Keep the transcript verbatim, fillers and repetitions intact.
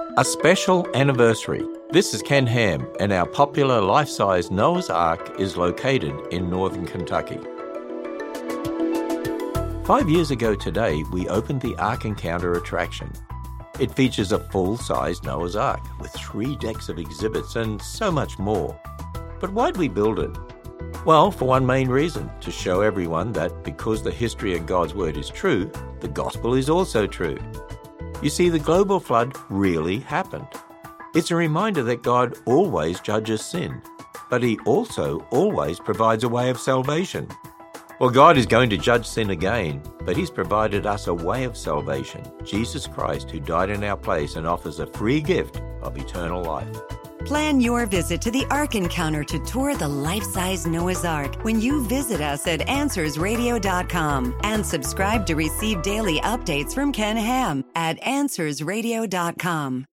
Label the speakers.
Speaker 1: A special anniversary. This is Ken Ham, and our popular life-size Noah's Ark is located in northern Kentucky. Five years ago today, we opened the Ark Encounter attraction. It features a full-size Noah's Ark with three decks of exhibits and so much more. But why'd we build it? Well, for one main reason, to show everyone that because the history of God's Word is true, the gospel is also true. You see, the global flood really happened. It's a reminder that God always judges sin, but He also always provides a way of salvation. Well, God is going to judge sin again, but He's provided us a way of salvation, Jesus Christ, who died in our place and offers a free gift of eternal life.
Speaker 2: Plan your visit to the Ark Encounter to tour the life-size Noah's Ark when you visit us at answers radio dot com and subscribe to receive daily updates from Ken Ham at answers radio dot com.